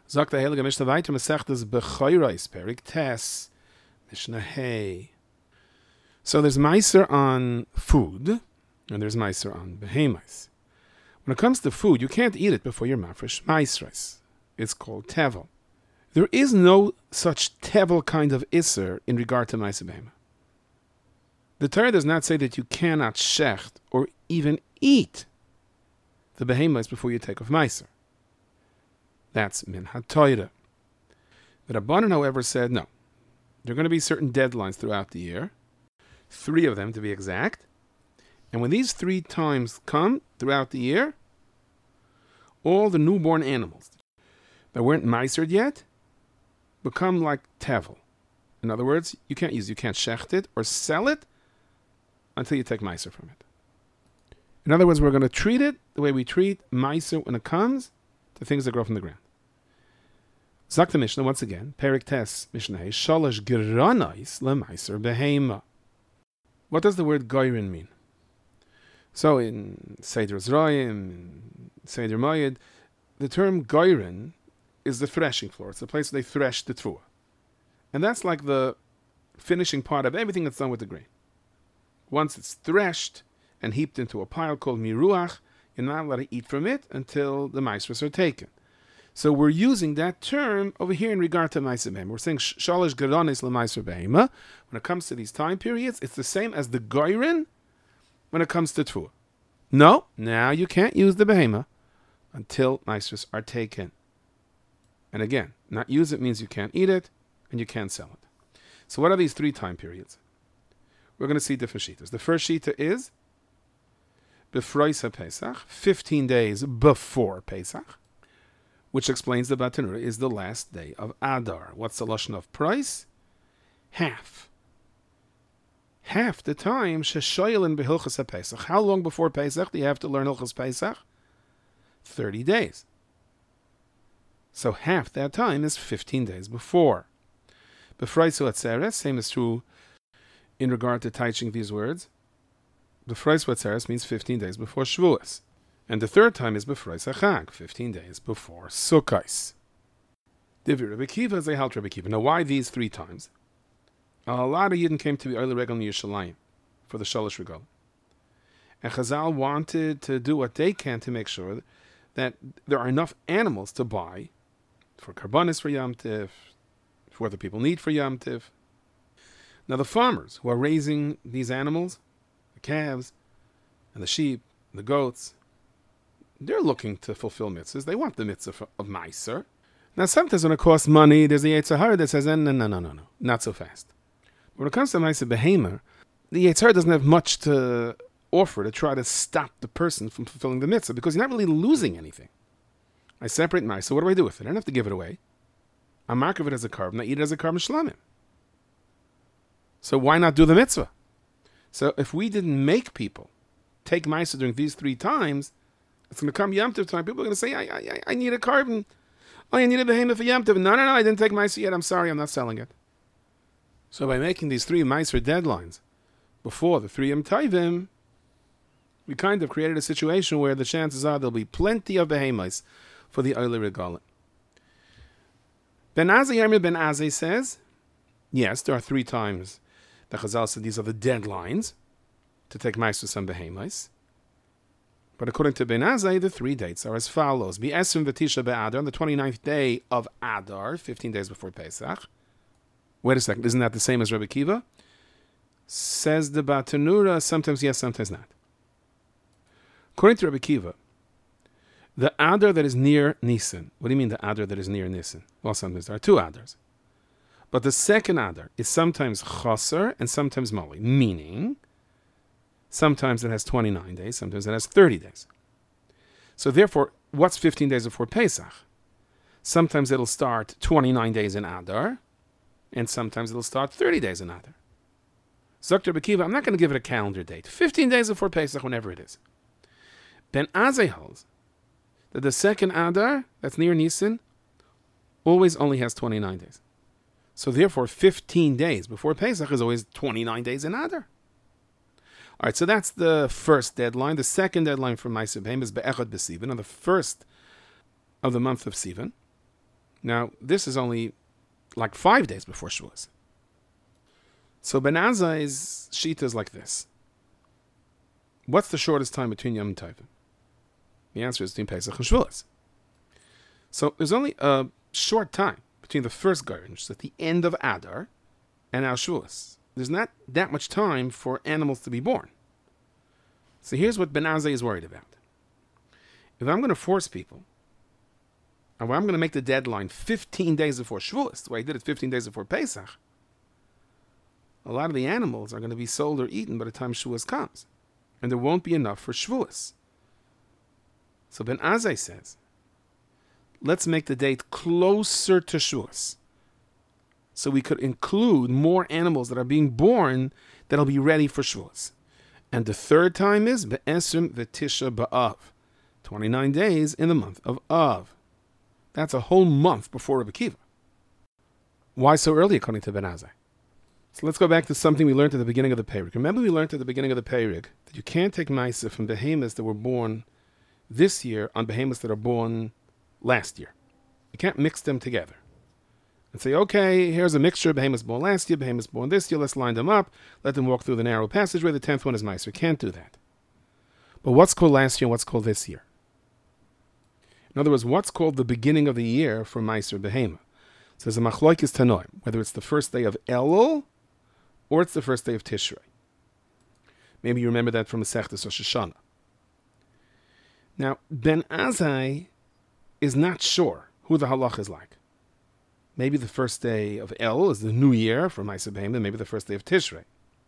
Sagt der Heilige Mishnah weiter, Masechtas Bechoros, Perik Tes, Mishnah Hey. So there's Meiser on food, and there's Meiser on Behemoths. When it comes to food, you can't eat it before you're mafresh Meisres. It's called Tevel. There is no such Tevel kind of Isser in regard to Meiser Behemah. The Torah does not say that you cannot shecht or even eat the Behemoths before you take off Meiser. That's Min HaTorah. The Rabbanan, however, said no. There are going to be certain deadlines throughout the year, 3 of them to be exact. And when these 3 times come throughout the year, all the newborn animals that weren't meisered yet become like tevel. In other words, you can't shecht it or sell it until you take meiser from it. In other words, we're going to treat it the way we treat meiser when it comes to things that grow from the ground. Zak the Mishnah once again, Perik Tes Mishnah Shalosh Geranais LeMeiser Behema. What does the word goyrin mean? So in Seder Zroim, in Seder Moyed, the term goyrin is the threshing floor. It's the place where they thresh the trua. And that's like the finishing part of everything that's done with the grain. Once it's threshed and heaped into a pile called miruach, you're not allowed to eat from it until the maisros are taken. So we're using that term over here in regard to meiser behema. We're saying shalosh geronis lemeiser behema. When it comes to these time periods, it's the same as the goyrin when it comes to trua. No, now you can't use the behema until maisros are taken. And again, not use it means you can't eat it and you can't sell it. So what are these 3 time periods? We're going to see different shitas. The first shita is Befrois HaPesach, 15 days before Pesach, which explains the Batanura is the last day of Adar. What's the lashon of price? Half. Half the time Sheshoyelin Behilchas HaPesach. How long before Pesach do you have to learn Hilchas Pesach? 30 days. So half that time is 15 days before. Befrois HaTzeres, same is true in regard to teaching these words. Befrois HaTzeres means 15 days before Shavuos. And the third time is Befrois HaChag, 15 days before Sukkos. Divrei Rebbe Kiva, Zehalt Rebbe Kiva. Now why these 3 times? A lot of Yidden came to the Oile Regal in Yerushalayim for the Shalosh Regal. And Chazal wanted to do what they can to make sure that there are enough animals to buy for Karbanis for Yom Tiv, for what the people need for Yom Tiv. Now the farmers who are raising these animals, the calves and the sheep, the goats, they're looking to fulfill mitzvahs. They want the mitzvah of Meiser. Now sometimes when it costs money, there's a Yetzer Hara that says, no, not so fast. But when it comes to Meiser Behemer, the Yetzer Hara doesn't have much to offer to try to stop the person from fulfilling the mitzvah because you're not really losing anything. I separate Meiser, what do I do with it? I don't have to give it away. I mark of it as a carbon, I eat it as a carbon shlamim. So why not do the mitzvah? So if we didn't make people take Meiser during these 3 times, it's going to come Yom Tov time. People are going to say, I need a carbon. Oh, I need a behemoth for Yom Tov. No, I didn't take Meiser yet. I'm sorry, I'm not selling it. So by making these 3 Meiser deadlines before the 3 Yom Tovim, we kind of created a situation where the chances are there'll be plenty of behemoths for the Oile Regalim. Ben Azai Yermil Ben Azai says, yes, there are 3 times that Chazal said these are the deadlines to take Meiser some behemoths. But according to Ben Azai, the 3 dates are as follows. B'esrim v'tisha be'adar, on the 29th day of Adar, 15 days before Pesach. Wait a second, isn't that the same as Rebbe Kiva? Says the Batanura, sometimes yes, sometimes not. According to Rebbe Kiva, the Adar that is near Nisan. What do you mean the Adar that is near Nisan? Well, sometimes there are 2 Adars. But the second Adar is sometimes Chaser and sometimes Moli, meaning sometimes it has 29 days, sometimes it has 30 days. So therefore, what's 15 days before Pesach? Sometimes it'll start 29 days in Adar, and sometimes it'll start 30 days in Adar. Zok Rebbe Kiva, I'm not going to give it a calendar date. 15 days before Pesach, whenever it is. Ben Azai holds that the second Adar, that's near Nisan, always only has 29 days. So therefore, 15 days before Pesach is always 29 days in Adar. All right, so that's the first deadline. The second deadline for Meiser Behema is Be'echad B'Sivan, on the 1st of the month of Sivan. Now, this is only like 5 days before Shavuos. So Ben Azai's shita is like this. What's the shortest time between Yom Tovim? The answer is between Pesach and Shavuos. So there's only a short time between the first Garden, which is at the end of Adar, and our Shavuos. There's not that much time for animals to be born. So here's what Ben Azai is worried about. If I'm going to force people, and I'm going to make the deadline 15 days before Shavuos, the way I did it 15 days before Pesach, a lot of the animals are going to be sold or eaten by the time Shavuos comes. And there won't be enough for Shavuos. So Ben Azai says, let's make the date closer to Shavuos, so we could include more animals that are being born that'll be ready for Shavuos. And the third time is Be'esrim V'Tisha B'Av, 29 days in the month of Av. That's a whole month before Rebbe Akiva. Why so early, according to Ben Azai? So let's go back to something we learned at the beginning of the Peirik. Remember we learned at the beginning of the Peirik that you can't take Maisa from behemoths that were born this year on behemoths that are born last year. You can't mix them together and say, okay, here's a mixture of behemoths born last year, behemoths born this year, let's line them up, let them walk through the narrow passageway, the 10th one is Maisa. You can't do that. But what's called last year and what's called this year? In other words, what's called the beginning of the year for Maisa Behemoth? So there's a Machloikis Tanoim, whether it's the first day of Elul or it's the first day of Tishrei. Maybe you remember that from Masechtas Rosh Hashanah. Now, Ben Azai is not sure who the halach is like. Maybe the first day of El is the new year for Maisa Behemoth, maybe the first day of Tishrei.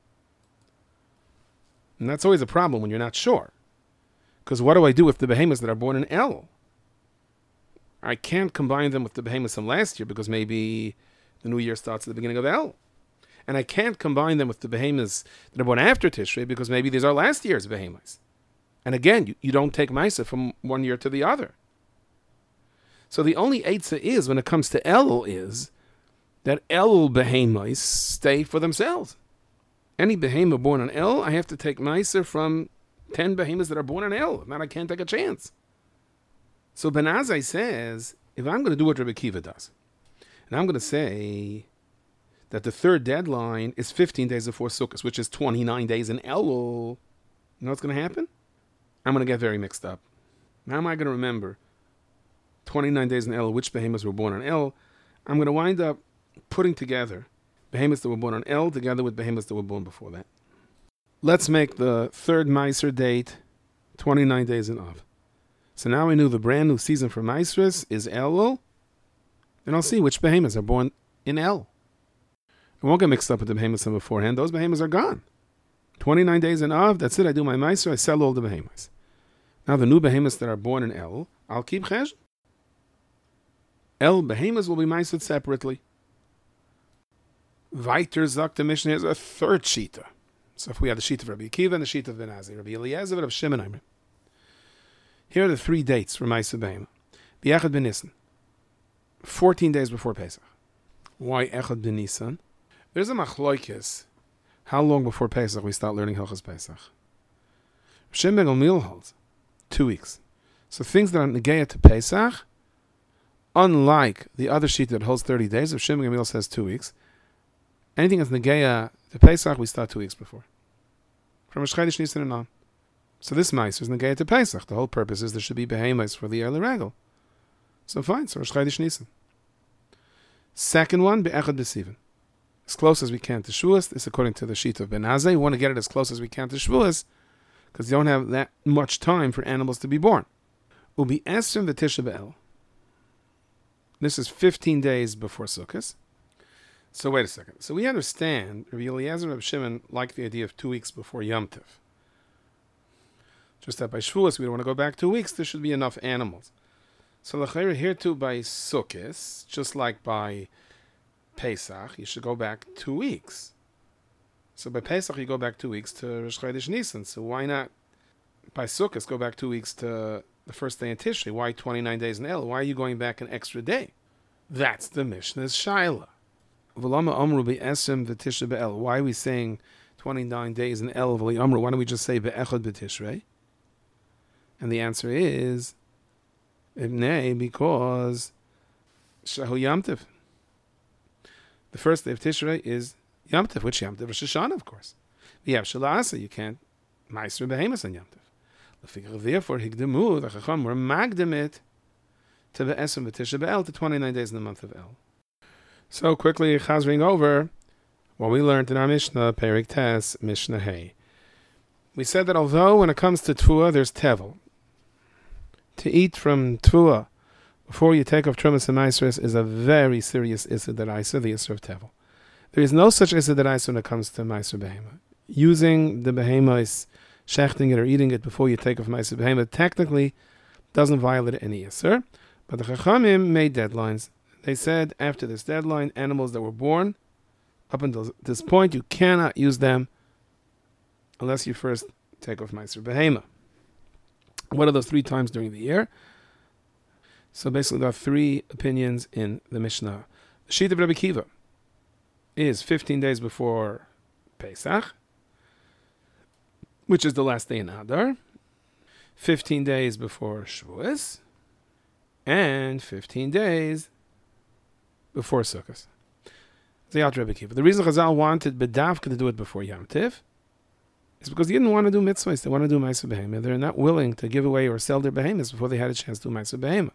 And that's always a problem when you're not sure. Because what do I do with the behemoths that are born in El? I can't combine them with the behemoths from last year because maybe the new year starts at the beginning of El. And I can't combine them with the behemoths that are born after Tishrei because maybe these are last year's behemoths. And again, you don't take Maisa from one year to the other. So the only eitzah is, when it comes to Elul, is that Elul behemoths stay for themselves. Any behemoth born on El, I have to take Maisa from 10 behemoths that are born on El. If not, I can't take a chance. So Ben Azai says, if I'm going to do what Rebbe Akiva does, and I'm going to say that the third deadline is 15 days before Sukkot, which is 29 days in Elul, you know what's going to happen? I'm going to get very mixed up. How am I going to remember 29 days in El, which behemoths were born on El? I'm going to wind up putting together behemoths that were born on El together with behemoths that were born before that. Let's make the third Meiser date 29 days in Av. So now we knew the brand new season for Meisers is Elul, and I'll see which behemoths are born in El. I won't get mixed up with the behemoths from beforehand. Those behemoths are gone. 29 days in Av, that's it. I do my Meiser, I sell all the behemoths. Now the new behemoths that are born in El, I'll keep Chesed. El behemoths will be Meisered separately. Weiter sagt the Mishnah is a third Shita. So if we have the Shita of Rabbi Akiva and the Shita of Ben Azai, Rabbi Eliezer and Rabbi Shimon Aimer. Here are the 3 dates for Meiser Behemoth. B'Echad Ben Nisan, 14 days before Pesach. Why Echad Ben Nisan? There's a machloikis. How long before Pesach we start learning Hilchos Pesach? Shimon Ben Gamliel holds 2 weeks. So things that are negaya to Pesach, unlike the other sheet that holds 30 days, if Shimon Ben Gamliel says 2 weeks, anything that's negaya to Pesach we start 2 weeks before. From Rosh Chodesh Nisan and on. So this Meiser is negaya to Pesach. The whole purpose is there should be behemoths for the early regal. So fine, so Rosh Chodesh Nisan. Second one, Be'echad B'Sivan. As close as we can to Shavuos. This is according to the sheet of Ben Azai. We want to get it as close as we can to Shavuos because you don't have that much time for animals to be born. Ubi Esrim V'Tisha B'El. This is 15 days before Sukkot. So wait a second. So we understand Rabbi Eliezer and Rabbi Shimon like the idea of 2 weeks before Yom Tov. Just that by Shavuos we don't want to go back 2 weeks. There should be enough animals. So l'chayra here too by Sukkot, just like by Pesach, you should go back 2 weeks. So by Pesach you go back 2 weeks to Rosh Chodesh Nisan. So why not by Sukkot go back 2 weeks to the first day in Tishrei? Why 29 days in El? Why are you going back an extra day? That's the Mishnah's Shaila. V'lama amru be'esem v'tishrei be'el. Why are we saying 29 days in El? V'li amru. Why don't we just say be'echad b'tishrei? And the answer is, because Shahu Yom Tov. The first day of Tishrei is Yom Tov. Which Yom Tov? Rosh Hashanah, of course. We have Shalasa. You can't Meiser Behemoth on Yom Tov. Therefore, Higdemu, the Chacham were magdemit to the Esem V'Tisha B'El to 29 days in the month of El. So quickly, chazring over what we learned in our Mishnah, Perik Tes, Mishnah Hey. We said that although when it comes to Tvua, there's Tevel. To eat from Tvua before you take off Trumas and Maasros is a very serious Issa D'Oraisa, the Issa of Tevel. There is no such Issa D'Oraisa when it comes to Meiser Behema. Using the Behema is shechting it or eating it before you take off Meiser Behema technically doesn't violate any Issa. But the Chachamim made deadlines. They said after this deadline, animals that were born, up until this point, you cannot use them unless you first take off Meiser Behema. What are those 3 times during the year? So basically there are 3 opinions in the Mishnah. The sheet of Rabbi Kiva is 15 days before Pesach, which is the last day in Adar, 15 days before Shavuos, and 15 days before Sukkot. The reason Chazal wanted Bedavka to do it before Yom Tiv is because they didn't want to do mitzvahs. They want to do Meiser Behema. They're not willing to give away or sell their behemoths before they had a chance to do Meiser Behema.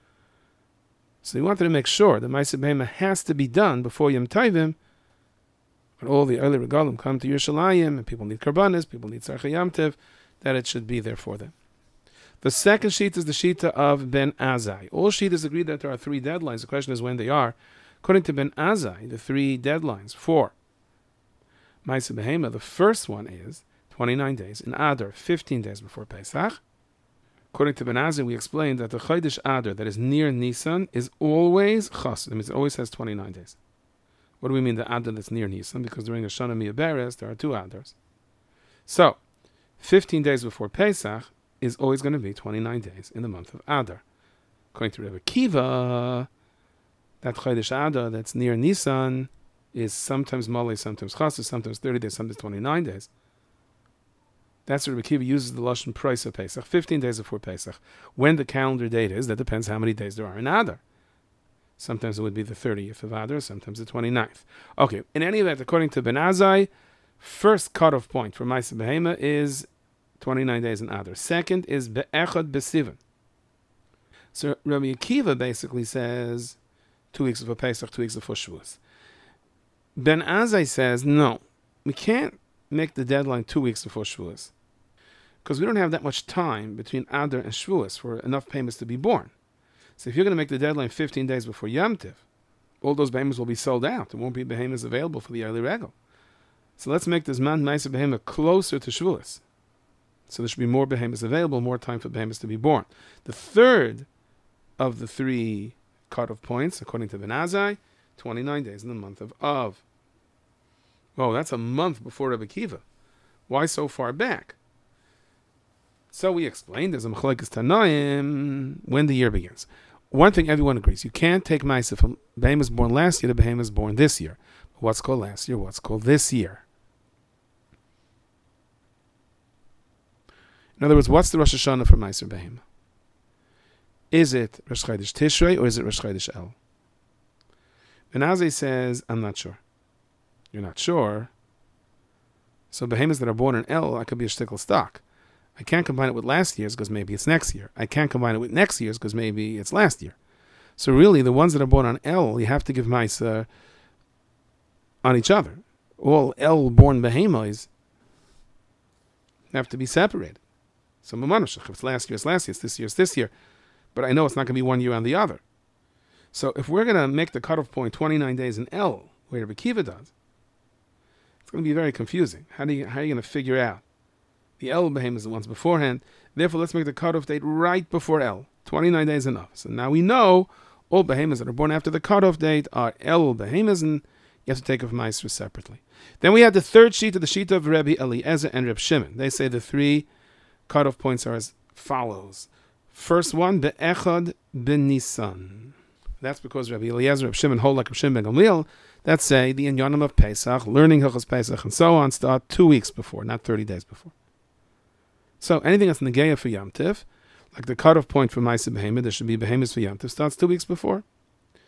So he wanted to make sure that Meiser Behema has to be done before Yom Tovim, when all the early regalim come to Yerushalayim, and people need karbanis, people need Tzarchei Yom Tov, that it should be there for them. The second sheet is the shita of Ben Azai. All sheetas agree that there are 3 deadlines. The question is when they are. According to Ben Azai, the 3 deadlines for Meiser Behema, the first one is 29 days in Adar, 15 days before Pesach. According to Ben Azai, we explained that the Chodesh Adar that is near Nisan is always Chas. That means it always has 29 days. What do we mean the Adar that's near Nisan? Because during the Shana Miyaberes, there are 2 Adars. So, 15 days before Pesach is always going to be 29 days in the month of Adar. According to Rebbe Kiva, that Chodesh Adar that's near Nisan is sometimes Malay, sometimes Chas, sometimes 30 days, sometimes 29 days. That's where Rebbe Kiva uses the Lashon price of Pesach, 15 days before Pesach. When the calendar date is, that depends how many days there are in Adar. Sometimes it would be the 30th of Adar, sometimes the 29th. Okay, in any event, according to Ben Azai, first cutoff point for Meiser Behema is 29 days in Adar. Second is Be'echad B'Sivan. So Rabbi Akiva basically says 2 weeks before Pesach, 2 weeks before Shavuos. Ben Azai says, no, we can't make the deadline 2 weeks before Shavuos, because we don't have that much time between Adar and Shavuos for enough payments to be born. So if you're going to make the deadline 15 days before Yom Tiv, all those behemoths will be sold out. There won't be behemoths available for the early regal. So let's make this man Meiser Behema closer to Shavuos. So there should be more behemoths available, more time for behemoths to be born. The third of the 3 cutoff points, according to Ben Azai, 29 days in the month of Av. Oh, that's a month before Rebbe Kiva. Why so far back? So we explained there's a Machlekes Tanaim when the year begins. One thing everyone agrees, you can't take Meiser from behemoths born last year to behemoths born this year. What's called last year, what's called this year. In other words, what's the Rosh Hashanah for Meiser Behema? Is it Rosh Chodesh Tishrei or is it Rosh Chodesh El? Ben Azai says, I'm not sure. You're not sure? So behemoths that are born in El, I could be a shtickle stock. I can't combine it with last year's because maybe it's next year. I can't combine it with next year's because maybe it's last year. So really, the ones that are born on El, you have to give Meiser on each other. All El-born behemoths have to be separated. So Mamanashach, if it's last year, it's last year. It's this year, it's this year. But I know it's not going to be one year on the other. So if we're going to make the cutoff point 29 days in El, where Rebbe Kiva does, it's going to be very confusing. How are you going to figure out? The El behemoths the ones beforehand. Therefore, let's make the cutoff date right before El. 29 days enough. So now we know all behemoths that are born after the cutoff date are El behemoths, and you have to take off Meiser separately. Then we have the third sheet of the sheet of Rebbe Eliezer and Reb Shimon. They say the 3 cutoff points are as follows. First one, Be'echad B'Nisan. That's because Rebbe Eliezer, Reb Shimon hold like Reb Shimon ben Gamliel. That say the Inyanim of Pesach, learning Hilchos Pesach, and so on, start 2 weeks before, not 30 days before. So anything that's Negeya for Yom Tiv, like the cutoff point for Meiser Behema, there should be Behemoths for Yom Tiv, starts 2 weeks before.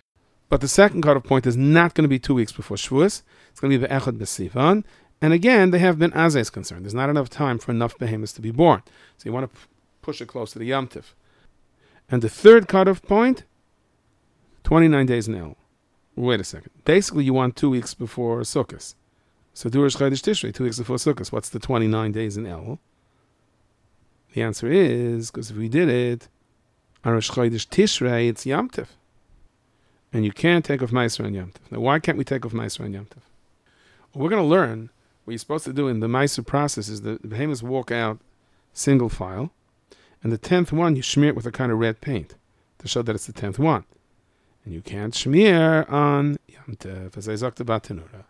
But the second cutoff point is not going to be 2 weeks before Shavuos. It's going to be the Echad B'Sivan. And again, they have been Azes concerned. There's not enough time for enough behemoths to be born. So you want to push it close to the Yom Tov. And the third cutoff point, 29 days in El. Wait a second. Basically, you want 2 weeks before Sukkot. So do Rosh Chodesh Tishrei 2 weeks before Sukkot. What's the 29 days in El? The answer is, because if we did it, on Rosh Chodesh Tishrei, it's Yom Tov. And you can't take off Meiser on Yom Tov. Now, why can't we take off Meiser on Yom Tov? Well, we're going to learn what you're supposed to do in the Meiser process is the behemoths walk out single file, and the 10th one, you smear it with a kind of red paint to show that it's the 10th one. And you can't smear on Yom Tov, as I talked about Tanura.